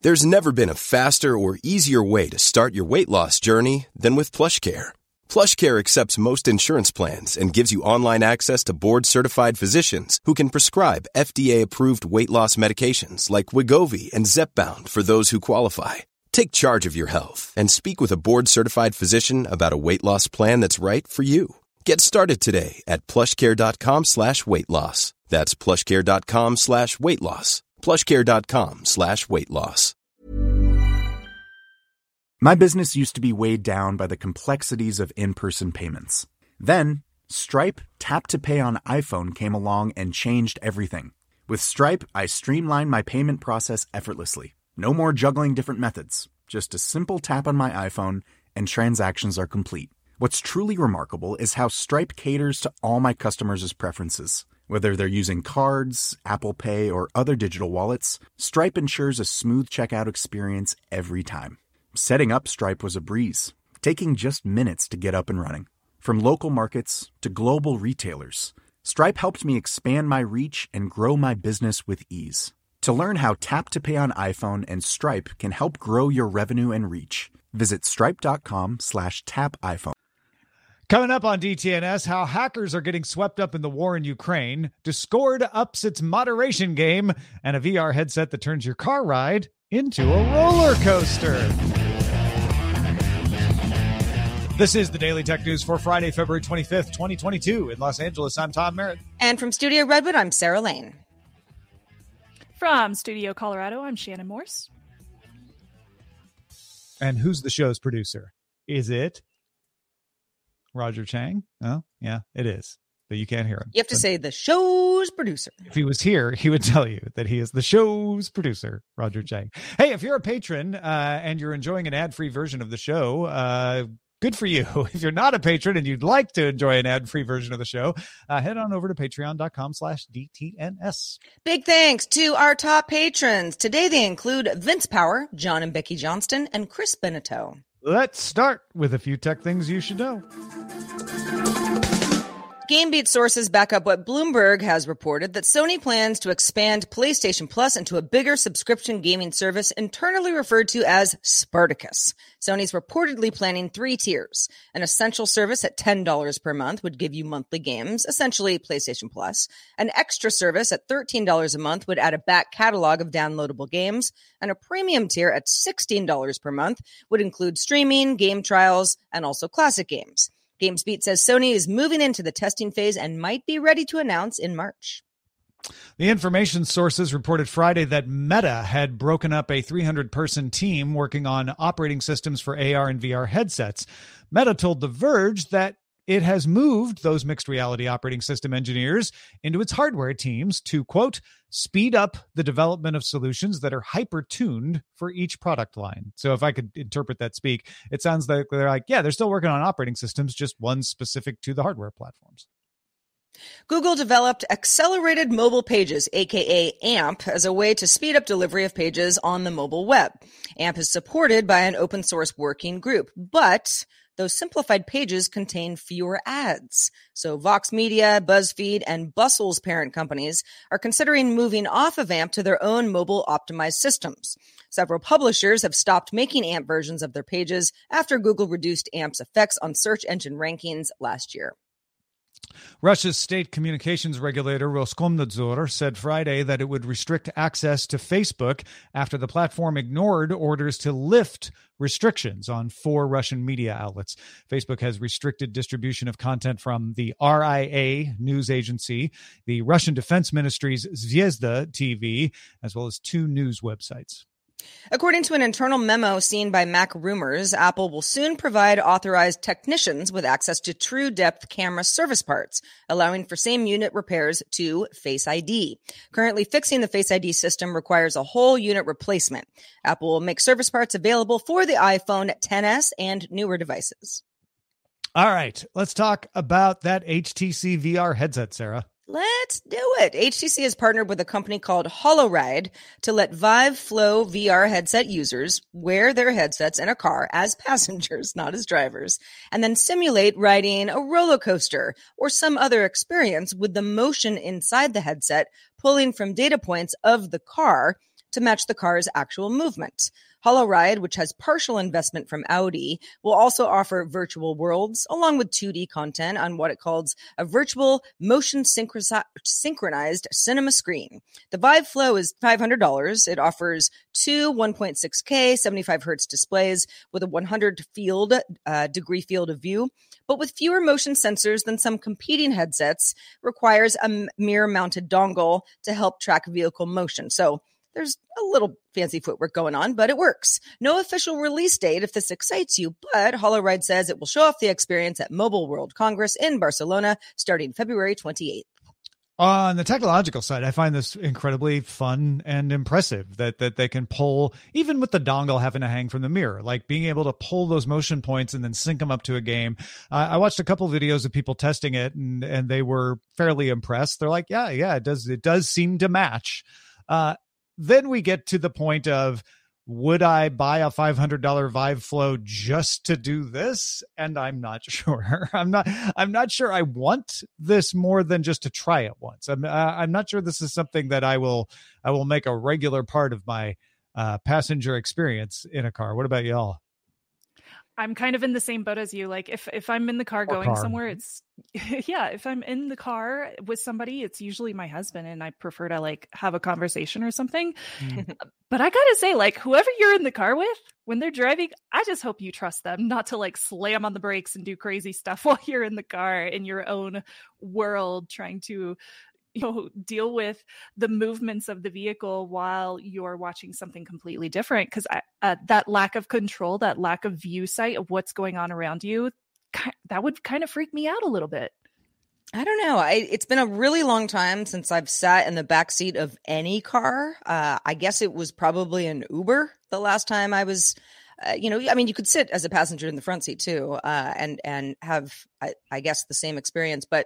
There's never been a faster or easier way to start your weight loss journey than with PlushCare. PlushCare accepts most insurance plans and gives you online access to board-certified physicians who can prescribe FDA-approved weight loss medications like Wegovy and Zepbound for those who qualify. Take charge of your health and speak with a board-certified physician about a weight loss plan that's right for you. Get started today at plushcare.com/weight loss. That's plushcare.com/weight loss. plushcare.com/weight loss. My business used to be weighed down by the complexities of in-person payments. Then, Stripe Tap to Pay on iPhone came along and changed everything. With Stripe, I streamlined my payment process effortlessly. No more juggling different methods. Just a simple tap on my iPhone and transactions are complete. What's truly remarkable is how Stripe caters to all my customers' preferences. Whether they're using cards, Apple Pay, or other digital wallets, Stripe ensures a smooth checkout experience every time. Setting up Stripe was a breeze, taking just minutes to get up and running. From local markets to global retailers, Stripe helped me expand my reach and grow my business with ease. To learn how Tap to Pay on iPhone and Stripe can help grow your revenue and reach, visit stripe.com/tapiphone. Coming up on DTNS, how hackers are getting swept up in the war in Ukraine, Discord ups its moderation game, and a VR headset that turns your car ride into a roller coaster. This is the Daily Tech News for Friday, February 25th, 2022. In Los Angeles, I'm Tom Merritt. And from Studio Redwood, I'm Sarah Lane. From Studio Colorado, I'm Shannon Morse. And who's the show's producer? Is it Roger Chang? Oh, yeah, it is. But you can't hear him. You have to say the show's producer. If he was here, he would tell you that he is the show's producer, Roger Chang. Hey, if you're a patron and you're enjoying an ad-free version of the show, good for you. If you're not a patron and you'd like to enjoy an ad-free version of the show, head on over to patreon.com/DTNS. Big thanks to our top patrons. Today they include Vince Power, John and Becky Johnston, and Chris Beneteau. Let's start with a few tech things you should know. GameBeat sources back up what Bloomberg has reported that Sony plans to expand PlayStation Plus into a bigger subscription gaming service internally referred to as Spartacus. Sony's reportedly planning 3 tiers. An essential service at $10 per month would give you monthly games, essentially PlayStation Plus. An extra service at $13 a month would add a back catalog of downloadable games. And a premium tier at $16 per month would include streaming, game trials, and also classic games. GamesBeat says Sony is moving into the testing phase and might be ready to announce in March. The information sources reported Friday that Meta had broken up a 300-person team working on operating systems for AR and VR headsets. Meta told The Verge that it has moved those mixed reality operating system engineers into its hardware teams to, quote, speed up the development of solutions that are hyper-tuned for each product line. So if I could interpret that speak, it sounds like they're like, yeah, they're still working on operating systems, just one specific to the hardware platforms. Google developed Accelerated Mobile Pages, aka AMP, as a way to speed up delivery of pages on the mobile web. AMP is supported by an open source working group, but those simplified pages contain fewer ads. So Vox Media, BuzzFeed, and Bustle's parent companies are considering moving off of AMP to their own mobile optimized systems. Several publishers have stopped making AMP versions of their pages after Google reduced AMP's effects on search engine rankings last year. Russia's state communications regulator Roskomnadzor said Friday that it would restrict access to Facebook after the platform ignored orders to lift restrictions on 4 Russian media outlets. Facebook has restricted distribution of content from the RIA news agency, the Russian Defense Ministry's Zvezda TV, as well as 2 news websites. According to an internal memo seen by Mac Rumors, Apple will soon provide authorized technicians with access to true depth camera service parts, allowing for same unit repairs to Face ID. Currently, fixing the Face ID system requires a whole unit replacement. Apple will make service parts available for the iPhone XS and newer devices. All right, let's talk about that HTC VR headset, Sarah. Let's do it. HTC has partnered with a company called HoloRide to let Vive Flow VR headset users wear their headsets in a car as passengers, not as drivers, and then simulate riding a roller coaster or some other experience with the motion inside the headset pulling from data points of the car to match the car's actual movement. HoloRide, which has partial investment from Audi, will also offer virtual worlds along with 2D content on what it calls a virtual motion synchronized cinema screen. The Vive Flow is $500. It offers two 1.6K 75 hertz displays with a 100 degree field of view, but with fewer motion sensors than some competing headsets, requires a mirror-mounted dongle to help track vehicle motion. So there's a little fancy footwork going on, but it works. No official release date if this excites you, but HoloRide says it will show off the experience at Mobile World Congress in Barcelona starting February 28th. On the technological side, I find this incredibly fun and impressive that they can pull, even with the dongle having to hang from the mirror, like being able to pull those motion points and then sync them up to a game. I watched a couple of videos of people testing it, and they were fairly impressed. They're like, yeah, it does seem to match. Then we get to the point of, would I buy a $500 Vive Flow just to do this? And I'm not sure. I'm not sure I want this more than just to try it once. I'm not sure this is something that I will make a regular part of my passenger experience in a car. What about y'all? I'm kind of in the same boat as you. Like if I'm in the car going somewhere, it's if I'm in the car with somebody, it's usually my husband, and I prefer to like have a conversation or something. But I gotta say, like, whoever you're in the car with, when they're driving, I just hope you trust them not to like slam on the brakes and do crazy stuff while you're in the car in your own world, trying to deal with the movements of the vehicle while you're watching something completely different. Because that lack of control, that lack of view sight of what's going on around you, that would kind of freak me out a little bit. I don't know. It's been a really long time since I've sat in the backseat of any car. I guess it was probably an Uber the last time I was, you could sit as a passenger in the front seat too, and have, I guess, the same experience. But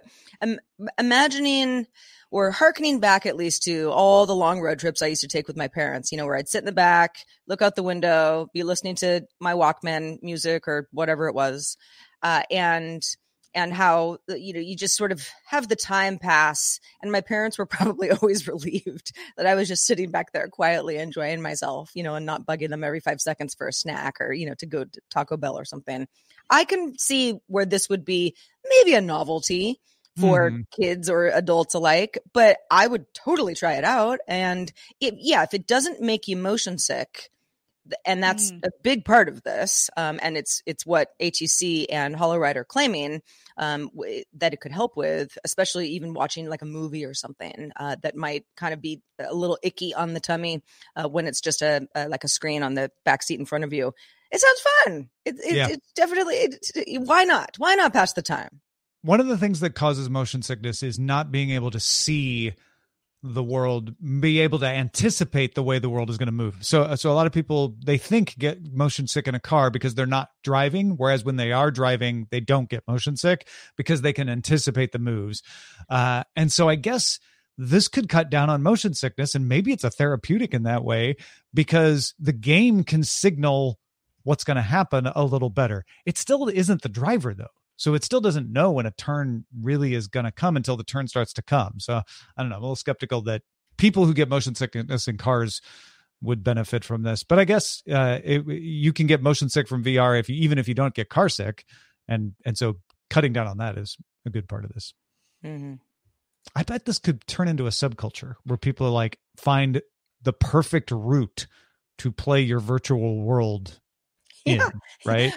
imagining or hearkening back at least to all the long road trips I used to take with my parents, where I'd sit in the back, look out the window, be listening to my Walkman music or whatever it was, and how, you just sort of have the time pass. And my parents were probably always relieved that I was just sitting back there quietly enjoying myself, and not bugging them every 5 seconds for a snack or, to go to Taco Bell or something. I can see where this would be maybe a novelty for kids or adults alike, but I would totally try it out. And if it doesn't make you motion sick, and that's a big part of this, and it's what HEC and HoloRide are claiming that it could help with, especially even watching like a movie or something that might kind of be a little icky on the tummy when it's just like a screen on the back seat in front of you. It sounds fun. It's definitely, why not? Why not pass the time? One of the things that causes motion sickness is not being able to see the world, be able to anticipate the way the world is going to move. So a lot of people, they think get motion sick in a car because they're not driving, whereas when they are driving, they don't get motion sick because they can anticipate the moves. And so I guess this could cut down on motion sickness, and maybe it's a therapeutic in that way because the game can signal what's going to happen a little better. It still isn't the driver though. So it still doesn't know when a turn really is going to come until the turn starts to come. So I don't know, I'm a little skeptical that people who get motion sickness in cars would benefit from this. But I guess you can get motion sick from VR even if you don't get car sick. And so cutting down on that is a good part of this. Mm-hmm. I bet this could turn into a subculture where people like find the perfect route to play your virtual world in, right?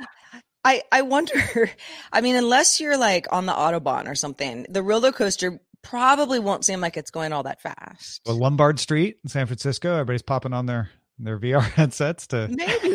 I wonder, unless you're like on the Autobahn or something, the roller coaster probably won't seem like it's going all that fast. Well, Lombard Street in San Francisco, everybody's popping on their VR headsets to maybe.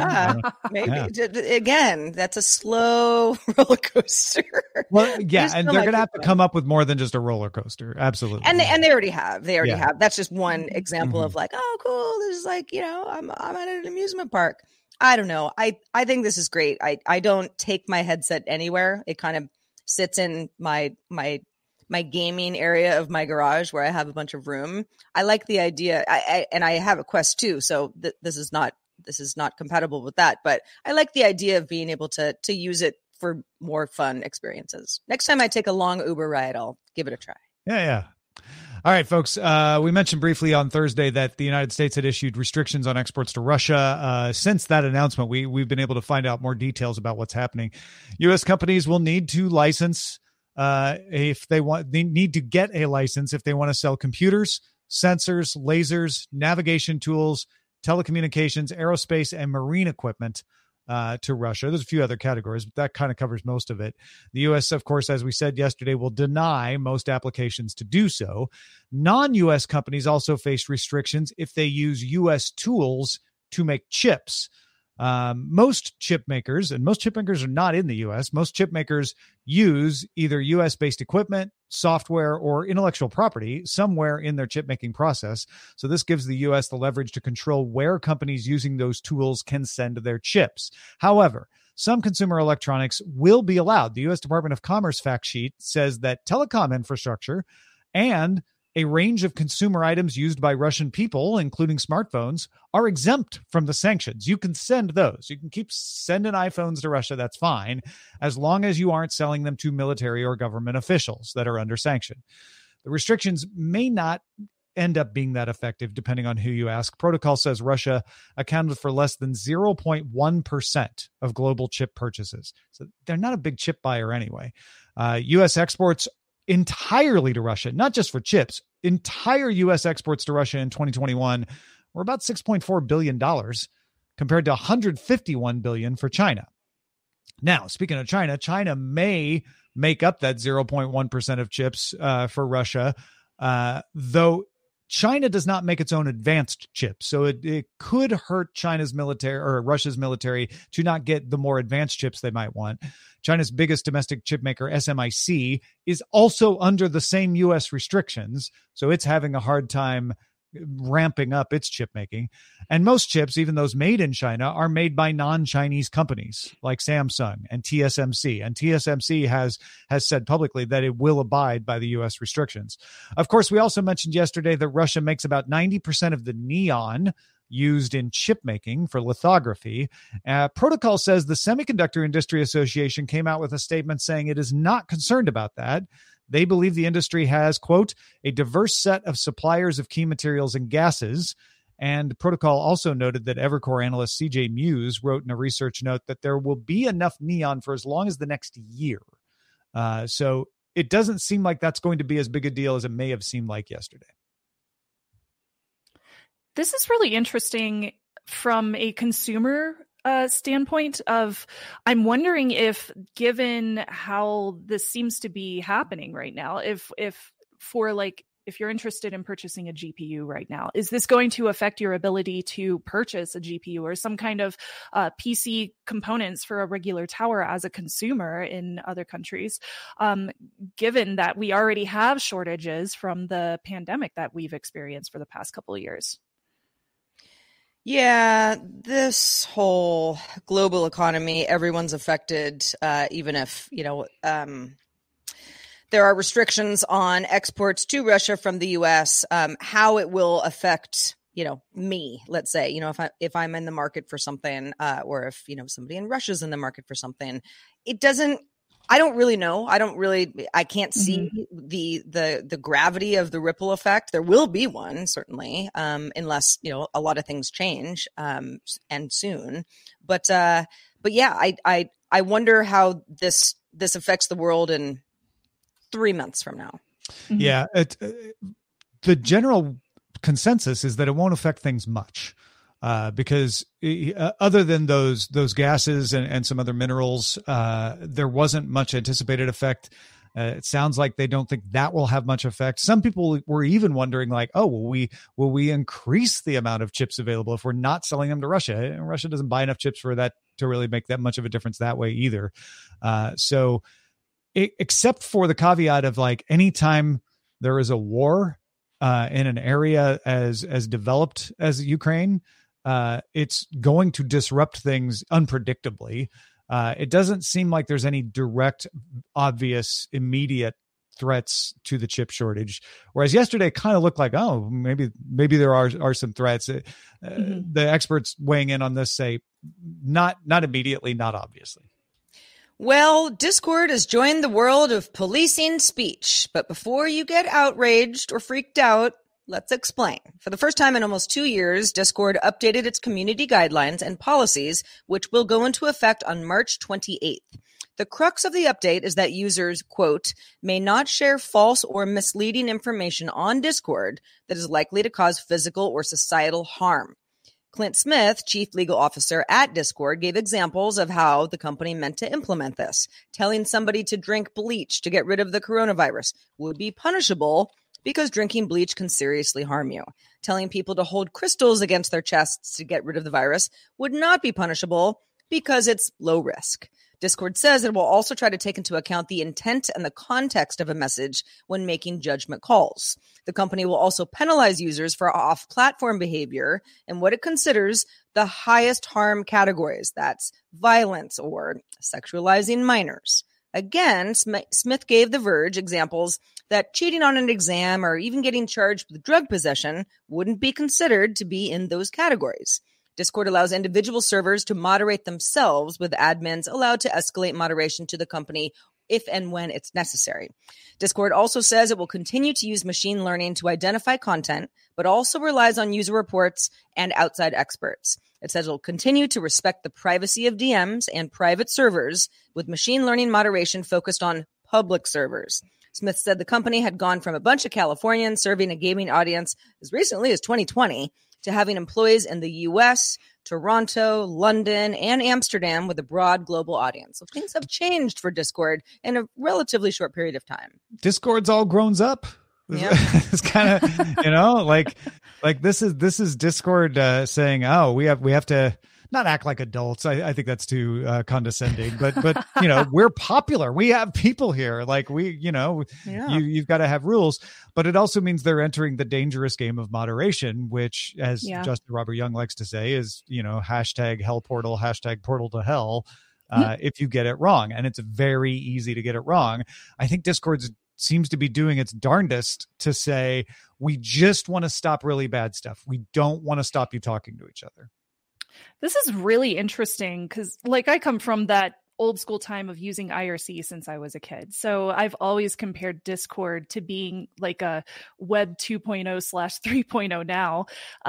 Again, that's a slow roller coaster. Well, yeah, and they're going to have to come up with more than just a roller coaster. Absolutely. And they already have. They already have. That's just one example of like, oh, cool. This is like, I'm at an amusement park. I don't know. I think this is great. I don't take my headset anywhere. It kind of sits in my gaming area of my garage where I have a bunch of room. I like the idea. And I have a Quest 2, so this is not compatible with that. But I like the idea of being able to use it for more fun experiences. Next time I take a long Uber ride, I'll give it a try. Yeah. All right, folks. We mentioned briefly on Thursday that the United States had issued restrictions on exports to Russia. Since that announcement, we've been able to find out more details about what's happening. U.S. companies will need to license if they want. They need to get a license if they want to sell computers, sensors, lasers, navigation tools, telecommunications, aerospace, and marine equipment to Russia. There's a few other categories, but that kind of covers most of it. The U.S., of course, as we said yesterday, will deny most applications to do so. Non-U.S. companies also face restrictions if they use U.S. tools to make chips. Most chip makers, and most chip makers are not in the U.S., most chip makers use either U.S.-based equipment, software, or intellectual property somewhere in their chip-making process. So this gives the U.S. the leverage to control where companies using those tools can send their chips. However, some consumer electronics will be allowed. The U.S. Department of Commerce fact sheet says that telecom infrastructure and a range of consumer items used by Russian people, including smartphones, are exempt from the sanctions. You can send those. You can keep sending iPhones to Russia. That's fine, as long as you aren't selling them to military or government officials that are under sanction. The restrictions may not end up being that effective, depending on who you ask. Protocol says Russia accounted for less than 0.1% of global chip purchases. So they're not a big chip buyer anyway. U.S. exports entirely to Russia, not just for chips, entire U.S. exports to Russia in 2021 were about $6.4 billion compared to $151 billion for China. Now, speaking of China, China may make up that 0.1% of chips for Russia, though China does not make its own advanced chips. So it could hurt China's military or Russia's military to not get the more advanced chips they might want. China's biggest domestic chip maker, SMIC, is also under the same U.S. restrictions. So it's having a hard time ramping up its chip making. And most chips, even those made in China, are made by non-Chinese companies like Samsung and TSMC. And TSMC has said publicly that it will abide by the U.S. restrictions. Of course, we also mentioned yesterday that Russia makes about 90% of the neon used in chip making for lithography. Protocol says the Semiconductor Industry Association came out with a statement saying it is not concerned about that. They believe the industry has, quote, a diverse set of suppliers of key materials and gases. And Protocol also noted that Evercore analyst CJ Muse wrote in a research note that there will be enough neon for as long as the next year. So it doesn't seem like that's going to be as big a deal as it may have seemed like yesterday. This is really interesting from a consumer standpoint of, I'm wondering if, given how this seems to be happening right now, if you're interested in purchasing a GPU right now, is this going to affect your ability to purchase a GPU or some kind of PC components for a regular tower as a consumer in other countries, given that we already have shortages from the pandemic that we've experienced for the past couple of years? Yeah, this whole global economy, everyone's affected, even if, there are restrictions on exports to Russia from the U.S., how it will affect, me, let's say, if I'm in the market for something, or if, somebody in Russia's in the market for something, I don't really know. I can't see the gravity of the ripple effect. There will be one, certainly, unless, a lot of things change, and soon. But yeah, I wonder how this affects the world in 3 months from now. Yeah. The general consensus is that it won't affect things much. Because other than those gases and some other minerals, there wasn't much anticipated effect. It sounds like they don't think that will have much effect. Some people were even wondering, like, oh, will we increase the amount of chips available if we're not selling them to Russia? And Russia doesn't buy enough chips for that to really make that much of a difference that way either. Except for the caveat of, like, anytime there is a war in an area as developed as Ukraine, it's going to disrupt things unpredictably. It doesn't seem like there's any direct, obvious, immediate threats to the chip shortage. Whereas yesterday it kind of looked like, oh, maybe there are some threats. The experts weighing in on this say not immediately, not obviously. Well, Discord has joined the world of policing speech. But before you get outraged or freaked out, let's explain. For the first time in almost 2 years, Discord updated its community guidelines and policies, which will go into effect on March 28th. The crux of the update is that users, quote, may not share false or misleading information on Discord that is likely to cause physical or societal harm. Clint Smith, chief legal officer at Discord, gave examples of how the company meant to implement this. Telling somebody to drink bleach to get rid of the coronavirus would be punishable because drinking bleach can seriously harm you. Telling people to hold crystals against their chests to get rid of the virus would not be punishable because it's low risk. Discord says it will also try to take into account the intent and the context of a message when making judgment calls. The company will also penalize users for off-platform behavior and what it considers the highest harm categories. That's violence or sexualizing minors. Again, Smith gave The Verge examples that cheating on an exam or even getting charged with drug possession wouldn't be considered to be in those categories. Discord allows individual servers to moderate themselves, with admins allowed to escalate moderation to the company if and when it's necessary. Discord also says it will continue to use machine learning to identify content, but also relies on user reports and outside experts. It says it will continue to respect the privacy of DMs and private servers, with machine learning moderation focused on public servers. Smith said the company had gone from a bunch of Californians serving a gaming audience as recently as 2020 to having employees in the U.S., Toronto, London, and Amsterdam with a broad global audience. So things have changed for Discord in a relatively short period of time. Discord's all grown up. Yep. It's kind of, like this is Discord saying, oh, we have to not act like adults. I think that's too condescending, but we're popular. We have people here. Like you've got to have rules, but it also means they're entering the dangerous game of moderation, which, as Justin Robert Young likes to say, is, hashtag hell portal, hashtag portal to hell. If you get it wrong, and it's very easy to get it wrong. I think Discord seems to be doing its darndest to say, we just want to stop really bad stuff. We don't want to stop you talking to each other. This is really interesting because, I come from that old school time of using IRC since I was a kid. So I've always compared Discord to being like a web 2.0/3.0 now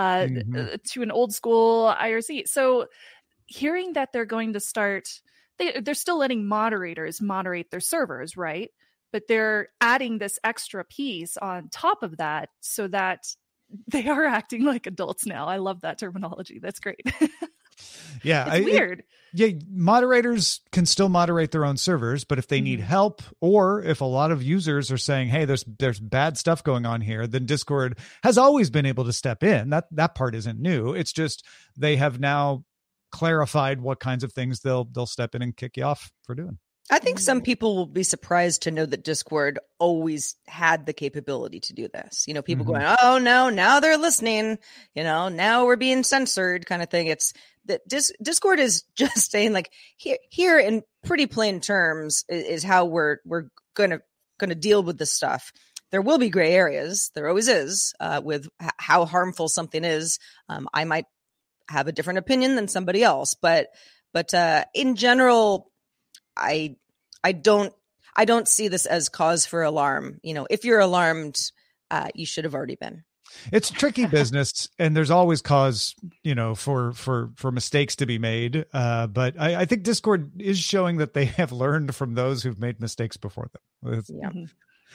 to an old school IRC. So hearing that they're going to start, they're still letting moderators moderate their servers, right? But they're adding this extra piece on top of that so that they are acting like adults now. I love that terminology. That's great. Yeah. It's weird. Moderators can still moderate their own servers, but if they need help, or if a lot of users are saying, hey, there's bad stuff going on here, then Discord has always been able to step in. That part isn't new. It's just they have now clarified what kinds of things they'll step in and kick you off for doing. I think some people will be surprised to know that Discord always had the capability to do this. People going, oh no, now they're listening, now we're being censored kind of thing. It's that Discord is just saying, like, here in pretty plain terms is how we're going to deal with this stuff. There will be gray areas. There always is with how harmful something is. I might have a different opinion than somebody else, but in general, I don't see this as cause for alarm. If you're alarmed, you should have already been. It's tricky business, and there's always cause, for mistakes to be made. But I think Discord is showing that they have learned from those who've made mistakes before them.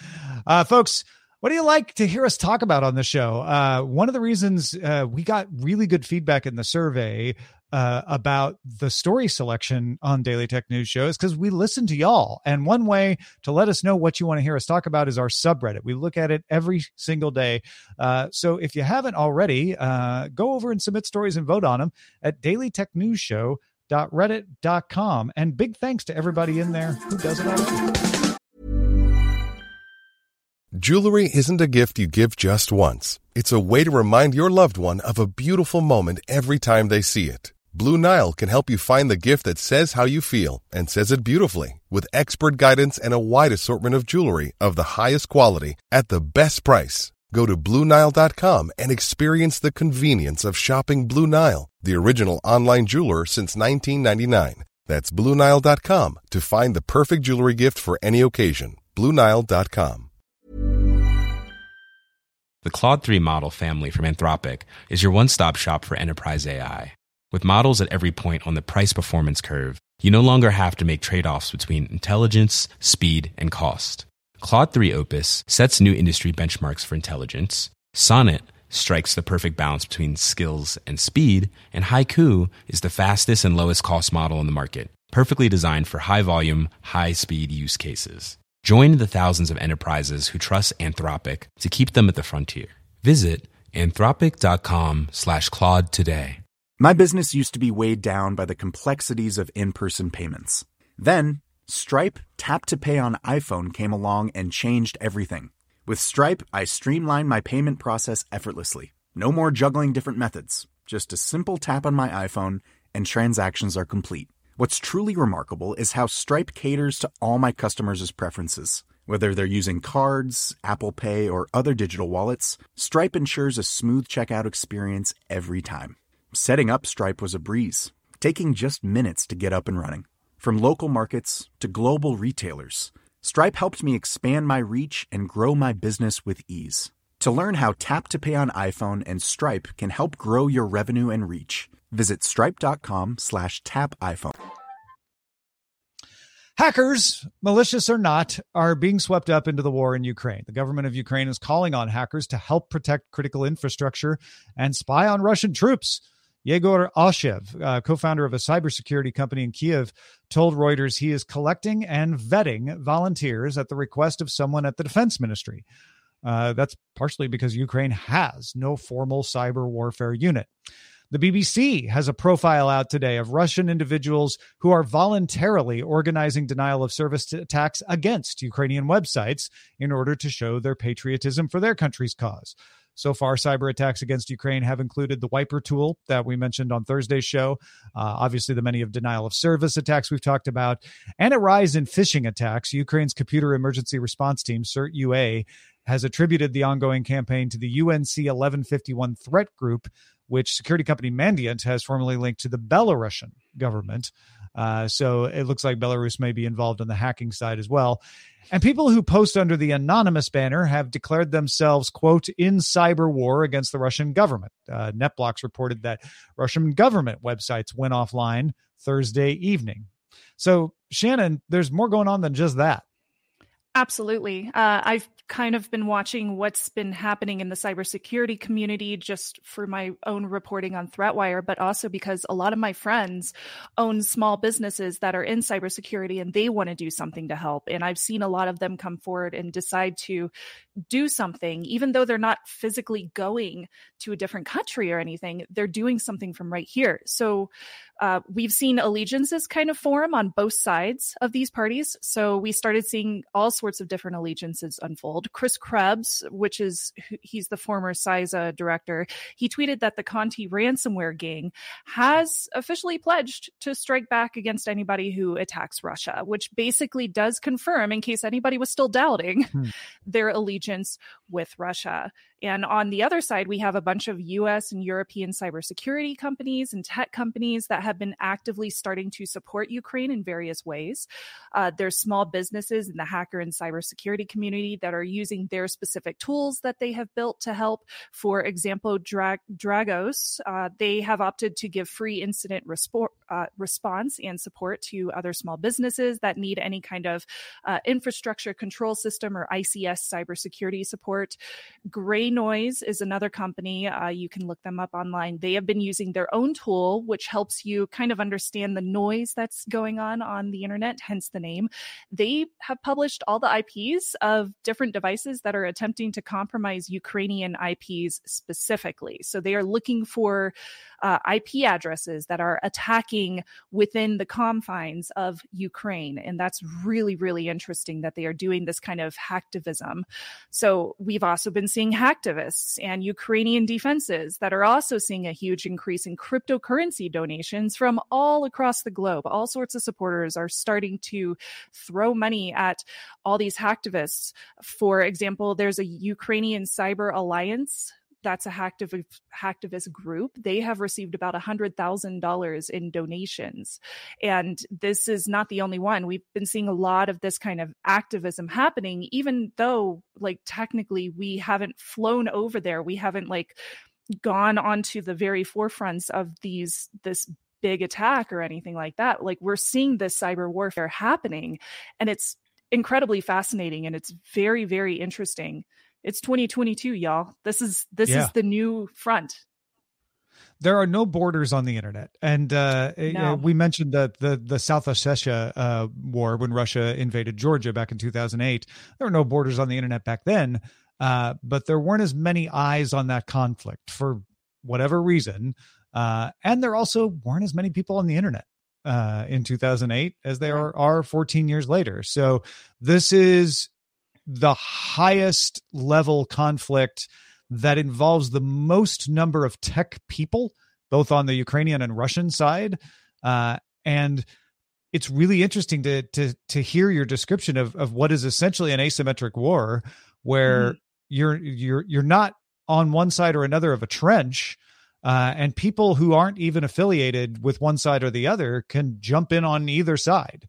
Folks, what do you like to hear us talk about on the show? One of the reasons we got really good feedback in the survey about the story selection on Daily Tech News Show is because we listen to y'all. And one way to let us know what you want to hear us talk about is our subreddit. We look at it every single day. So if you haven't already, go over and submit stories and vote on them at dailytechnewsshow.reddit.com. And big thanks to everybody in there who does it already. Jewelry isn't a gift you give just once. It's a way to remind your loved one of a beautiful moment every time they see it. Blue Nile can help you find the gift that says how you feel and says it beautifully, with expert guidance and a wide assortment of jewelry of the highest quality at the best price. Go to BlueNile.com and experience the convenience of shopping Blue Nile, the original online jeweler since 1999. That's BlueNile.com to find the perfect jewelry gift for any occasion. BlueNile.com. The Claude 3 model family from Anthropic is your one-stop shop for enterprise AI. With models at every point on the price-performance curve, you no longer have to make trade-offs between intelligence, speed, and cost. Claude 3 Opus sets new industry benchmarks for intelligence. Sonnet strikes the perfect balance between skills and speed, and Haiku is the fastest and lowest cost model in the market, perfectly designed for high-volume, high-speed use cases. Join the thousands of enterprises who trust Anthropic to keep them at the frontier. Visit anthropic.com/Claude today. My business used to be weighed down by the complexities of in-person payments. Then, Stripe Tap to Pay on iPhone came along and changed everything. With Stripe, I streamlined my payment process effortlessly. No more juggling different methods. Just a simple tap on my iPhone and transactions are complete. What's truly remarkable is how Stripe caters to all my customers' preferences. Whether they're using cards, Apple Pay, or other digital wallets, Stripe ensures a smooth checkout experience every time. Setting up Stripe was a breeze, taking just minutes to get up and running. From local markets to global retailers, Stripe helped me expand my reach and grow my business with ease. To learn how Tap to Pay on iPhone and Stripe can help grow your revenue and reach, visit stripe.com/tapiphone. Hackers, malicious or not, are being swept up into the war in Ukraine. The government of Ukraine is calling on hackers to help protect critical infrastructure and spy on Russian troops. Yegor Alshev, co-founder of a cybersecurity company in Kiev, told Reuters he is collecting and vetting volunteers at the request of someone at the defense ministry. That's partially because Ukraine has no formal cyber warfare unit. The BBC has a profile out today of Russian individuals who are voluntarily organizing denial of service attacks against Ukrainian websites in order to show their patriotism for their country's cause. So far, cyber attacks against Ukraine have included the Wiper tool that we mentioned on Thursday's show, obviously the many of denial of service attacks we've talked about, and a rise in phishing attacks. Ukraine's Computer Emergency Response Team, CERT-UA, has attributed the ongoing campaign to the UNC 1151 threat group, which security company Mandiant has formally linked to the Belarusian government. So it looks like Belarus may be involved on the hacking side as well. And people who post under the anonymous banner have declared themselves, quote, in cyber war against the Russian government. NetBlocks reported that Russian government websites went offline Thursday evening. So, Shannon, there's more going on than just that. Absolutely. I've kind of been watching what's been happening in the cybersecurity community just for my own reporting on ThreatWire, but also because a lot of my friends own small businesses that are in cybersecurity and they want to do something to help. And I've seen a lot of them come forward and decide to do something, even though they're not physically going to a different country or anything, they're doing something from right here. So we've seen allegiances kind of form on both sides of these parties. So we started seeing all sorts of different allegiances unfold. Chris Krebs, he's the former CISA director, he tweeted that the Conti ransomware gang has officially pledged to strike back against anybody who attacks Russia, which basically does confirm, in case anybody was still doubting, their allegiance with Russia. And on the other side, we have a bunch of US and European cybersecurity companies and tech companies that have been actively starting to support Ukraine in various ways. There's small businesses in the hacker and cybersecurity community that are using their specific tools that they have built to help. For example, Dragos, they have opted to give free incident response and support to other small businesses that need any kind of infrastructure control system or ICS cybersecurity support. Gray Noise is another company. You can look them up online. They have been using their own tool, which helps you kind of understand the noise that's going on the internet, hence the name. They have published all the IPs of different devices that are attempting to compromise Ukrainian IPs specifically. So they are looking for IP addresses that are attacking within the confines of Ukraine. And that's really, really interesting that they are doing this kind of hacktivism. So we've also been seeing hacktivists and Ukrainian defenses that are also seeing a huge increase in cryptocurrency donations from all across the globe. All sorts of supporters are starting to throw money at all these hacktivists. For example, there's a Ukrainian cyber alliance that's a hacktivist group. They have received about $100,000 in donations. And this is not the only one. We've been seeing a lot of this kind of activism happening, even though like technically we haven't flown over there. We haven't like gone onto the very forefronts of this big attack or anything like that. Like we're seeing this cyber warfare happening, and it's incredibly fascinating, and it's very, very interesting. It's 2022, y'all. This is the new front. There are no borders on the internet. And no. We mentioned the South Ossetia war when Russia invaded Georgia back in 2008. There were no borders on the internet back then, but there weren't as many eyes on that conflict for whatever reason. And there also weren't as many people on the internet in 2008 as there are 14 years later. So this is the highest level conflict that involves the most number of tech people, both on the Ukrainian and Russian side. And it's really interesting to hear your description of what is essentially an asymmetric war, where you're not on one side or another of a trench, and people who aren't even affiliated with one side or the other can jump in on either side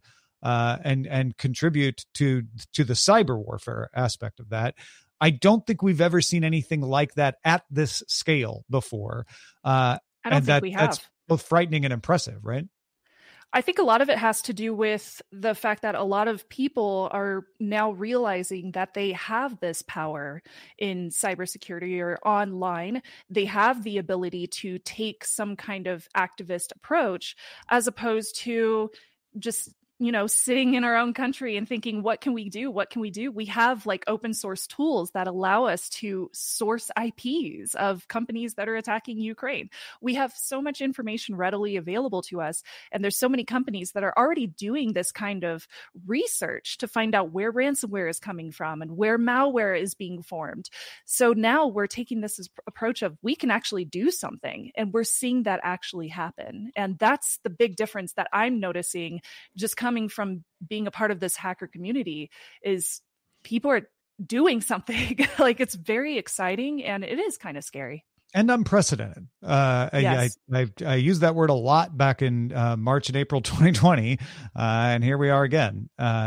and contribute to the cyber warfare aspect of that. I don't think we've ever seen anything like that at this scale before. I don't think we have. That's both frightening and impressive, right? I think a lot of it has to do with the fact that a lot of people are now realizing that they have this power in cybersecurity or online. They have the ability to take some kind of activist approach as opposed to just sitting in our own country and thinking, what can we do? What can we do? We have like open source tools that allow us to source IPs of companies that are attacking Ukraine. We have so much information readily available to us. And there's so many companies that are already doing this kind of research to find out where ransomware is coming from and where malware is being formed. So now we're taking this approach of we can actually do something, and we're seeing that actually happen. And that's the big difference that I'm noticing just coming from being a part of this hacker community is people are doing something. Like it's very exciting, and it is kind of scary and unprecedented. Yes. I used that word a lot back in March and April 2020, and here we are again.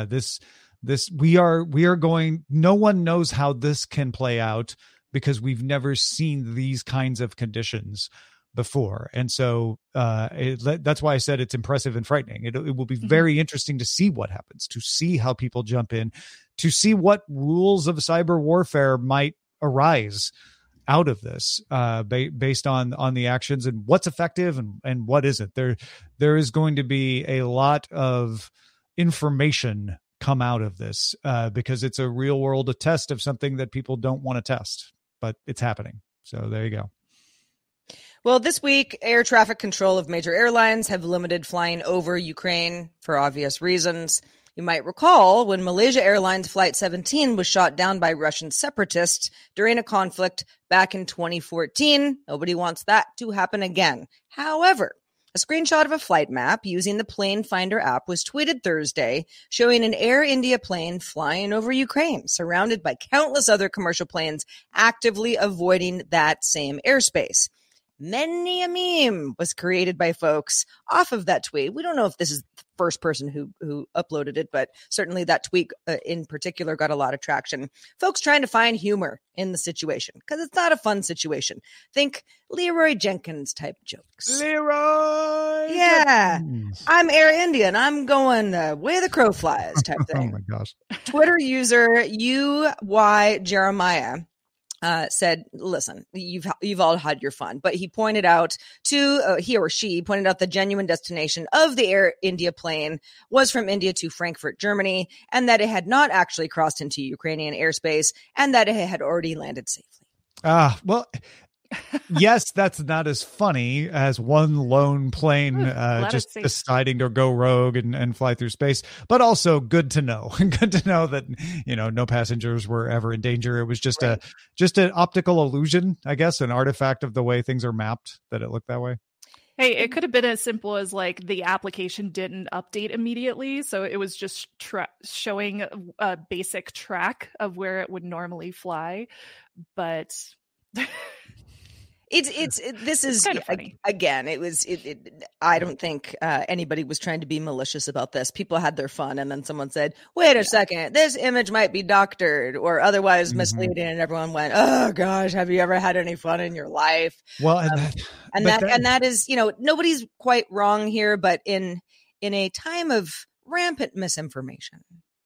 We are going. No one knows how this can play out because we've never seen these kinds of conditions before. And so that's why I said it's impressive and frightening. It will be very interesting to see what happens, to see how people jump in, to see what rules of cyber warfare might arise out of this based on the actions and what's effective and what isn't. There is going to be a lot of information come out of this because it's a real world test of something that people don't want to test, but it's happening. So there you go. Well, this week, air traffic control of major airlines have limited flying over Ukraine for obvious reasons. You might recall when Malaysia Airlines Flight 17 was shot down by Russian separatists during a conflict back in 2014. Nobody wants that to happen again. However, a screenshot of a flight map using the Plane Finder app was tweeted Thursday, showing an Air India plane flying over Ukraine, surrounded by countless other commercial planes actively avoiding that same airspace. Many a meme was created by folks off of that tweet. We don't know if this is the first person who uploaded it, but certainly that tweet in particular got a lot of traction. Folks trying to find humor in the situation because it's not a fun situation. Think Leroy Jenkins type jokes. Leroy! Yeah. Jenkins. I'm Air India and I'm going where the crow flies type thing. Oh my gosh. Twitter user UY Jeremiah said, listen, you've all had your fun, but he pointed out he or she pointed out the genuine destination of the Air India plane was from India to Frankfurt, Germany, and that it had not actually crossed into Ukrainian airspace and that it had already landed safely. Well, yes, that's not as funny as one lone plane just deciding to go rogue and fly through space, but also good to know. Good to know that no passengers were ever in danger. It was just an optical illusion, I guess, an artifact of the way things are mapped that it looked that way. Hey, it could have been as simple as like the application didn't update immediately, so it was just showing a basic track of where it would normally fly, but. This is kind of funny. Again, I don't think anybody was trying to be malicious about this. People had their fun, and then someone said, wait a second, this image might be doctored or otherwise misleading, and everyone went, oh gosh, have you ever had any fun in your life? Well, that is, nobody's quite wrong here, but in a time of rampant misinformation,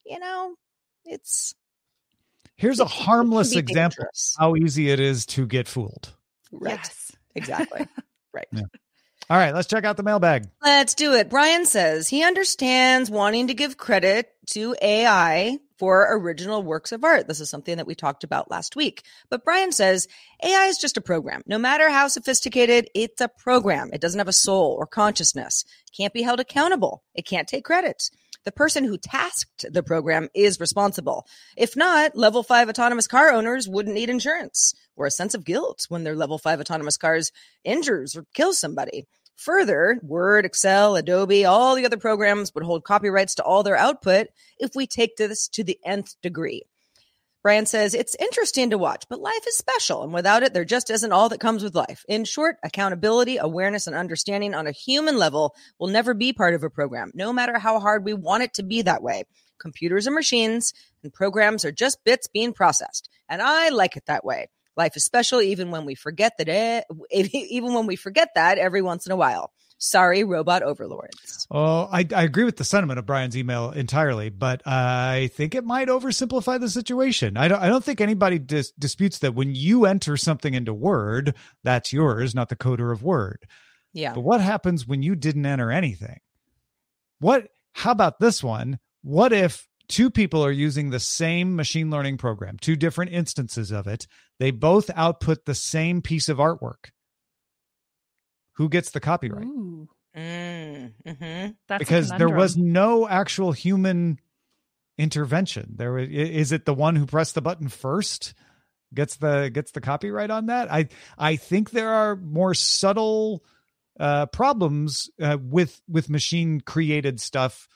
here's a harmless example of how easy it is to get fooled. Right. Yes. Exactly. Right. Yeah. All right, let's check out the mailbag. Let's do it. Brian says he understands wanting to give credit to AI for original works of art. This is something that we talked about last week. But Brian says AI is just a program. No matter how sophisticated, it's a program. It doesn't have a soul or consciousness. It can't be held accountable. It can't take credit. The person who tasked the program is responsible. If not, level 5 autonomous car owners wouldn't need insurance or a sense of guilt when their level 5 autonomous cars injures or kills somebody. Further, Word, Excel, Adobe, all the other programs would hold copyrights to all their output if we take this to the nth degree. Brian says, it's interesting to watch, but life is special, and without it, there just isn't all that comes with life. In short, accountability, awareness, and understanding on a human level will never be part of a program, no matter how hard we want it to be that way. Computers are machines, and programs are just bits being processed, and I like it that way. Life is special even when we forget that every once in a while. Sorry, robot overlords. Oh, I agree with the sentiment of Brian's email entirely, but I think it might oversimplify the situation. I don't think anybody disputes that when you enter something into Word, that's yours, not the coder of Word. Yeah. But what happens when you didn't enter anything? How about this one? What if two people are using the same machine learning program, two different instances of it? They both output the same piece of artwork. Who gets the copyright? Ooh. Mm-hmm. Because there was no actual human intervention. Is it the one who pressed the button first gets the copyright on that? I think there are more subtle problems with machine created stuff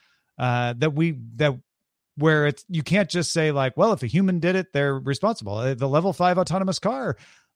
where you can't just say like, well, if a human did it, they're responsible. The level 5 autonomous car,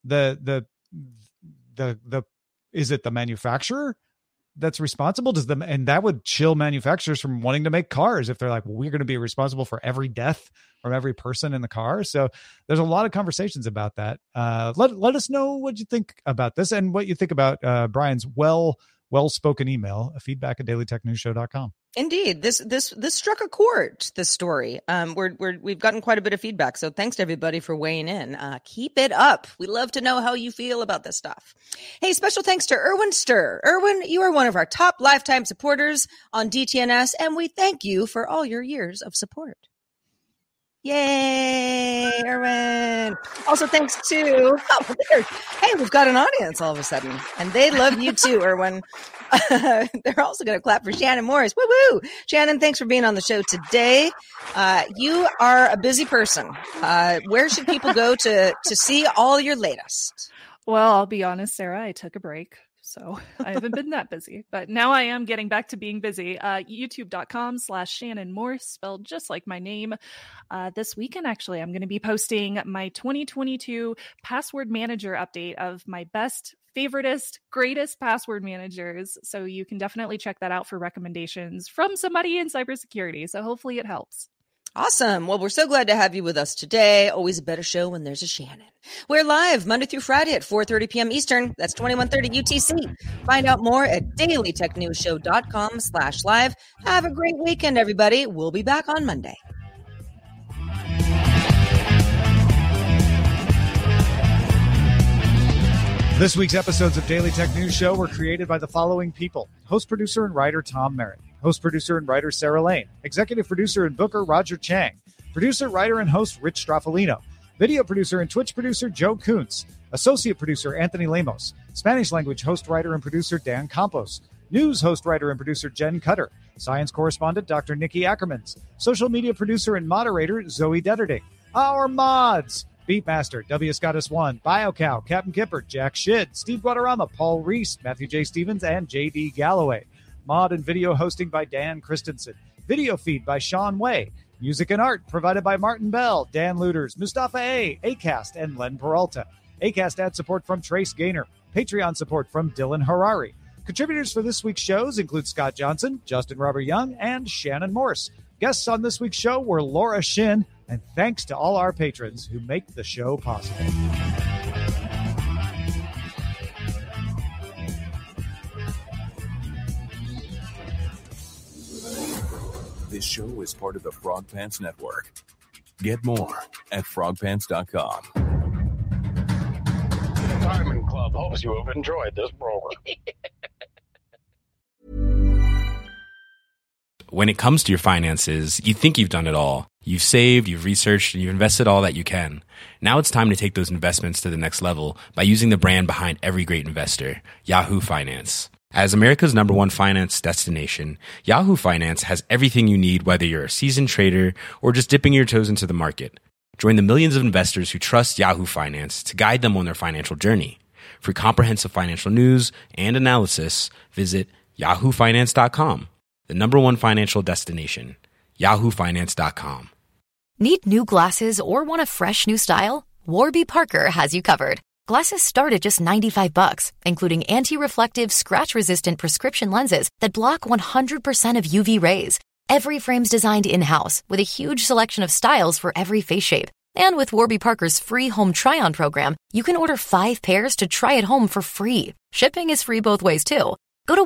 is it the manufacturer that's responsible? And that would chill manufacturers from wanting to make cars if they're like, well, we're going to be responsible for every death from every person in the car. So there's a lot of conversations about that. Let us know what you think about this and what you think about Brian's well-spoken email, feedback@dailytechnewsshow.com. Indeed, this struck a chord. This story, we've gotten quite a bit of feedback. So thanks to everybody for weighing in. Keep it up. We love to know how you feel about this stuff. Hey, special thanks to Erwin Sturr. Erwin, you are one of our top lifetime supporters on DTNS, and we thank you for all your years of support. Yay, Erwin. Also, thanks to, we've got an audience all of a sudden, and they love you too, Erwin. They're also going to clap for Shannon Morris. Woo-woo! Shannon, thanks for being on the show today. You are a busy person. Where should people go to see all your latest? Well, I'll be honest, Sarah, I took a break. So I haven't been that busy, but now I am getting back to being busy. YouTube.com/Shannon Morse, spelled just like my name. This weekend, actually, I'm going to be posting my 2022 password manager update of my best, favoritist, greatest password managers. So you can definitely check that out for recommendations from somebody in cybersecurity. So hopefully it helps. Awesome. Well, we're so glad to have you with us today. Always a better show when there's a Shannon. We're live Monday through Friday at 4:30 p.m. Eastern. That's 21:30 UTC. Find out more at dailytechnewsshow.com/live. Have a great weekend, everybody. We'll be back on Monday. This week's episodes of Daily Tech News Show were created by the following people. Host, producer, and writer Tom Merritt. Host, producer, and writer Sarah Lane. Executive producer and booker Roger Chang. Producer, writer, and host Rich Straffolino. Video producer and Twitch producer Joe Kuntz. Associate producer Anthony Lemos. Spanish language host, writer, and producer Dan Campos. News host, writer, and producer Jen Cutter. Science correspondent Dr. Nikki Ackermans. Social media producer and moderator Zoe Detterding. Our mods: Beatmaster, W. Scottus 1, BioCow, Captain Kipper, Jack Shid, Steve Guadarrama, Paul Reese, Matthew J. Stevens, and J.D. Galloway. Mod and video hosting by Dan Christensen. Video feed by Sean Way. Music and art provided by Martin Bell, Dan Looters, Mustafa A., Acast, and Len Peralta. Acast ad support from Trace Gaynor. Patreon support from Dylan Harari. Contributors for this week's shows include Scott Johnson, Justin Robert Young, and Shannon Morse. Guests on this week's show were Laura Shin, and thanks to all our patrons who make the show possible. This show is part of the Frog Pants Network. Get more at frogpants.com. The Diamond Club hopes you have enjoyed this program. When it comes to your finances, you think you've done it all. You've saved, you've researched, and you've invested all that you can. Now it's time to take those investments to the next level by using the brand behind every great investor, Yahoo Finance. As America's #1 finance destination, Yahoo Finance has everything you need, whether you're a seasoned trader or just dipping your toes into the market. Join the millions of investors who trust Yahoo Finance to guide them on their financial journey. For comprehensive financial news and analysis, visit yahoofinance.com, the #1 financial destination, yahoofinance.com. Need new glasses or want a fresh new style? Warby Parker has you covered. Glasses start at just $95, including anti-reflective, scratch-resistant prescription lenses that block 100% of UV rays. Every frame's designed in-house with a huge selection of styles for every face shape. And with Warby Parker's free home try-on program, you can order 5 pairs to try at home for free. Shipping is free both ways, too. Go to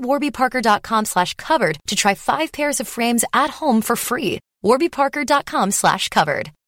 warbyparker.com/covered to try 5 pairs of frames at home for free. warbyparker.com/covered.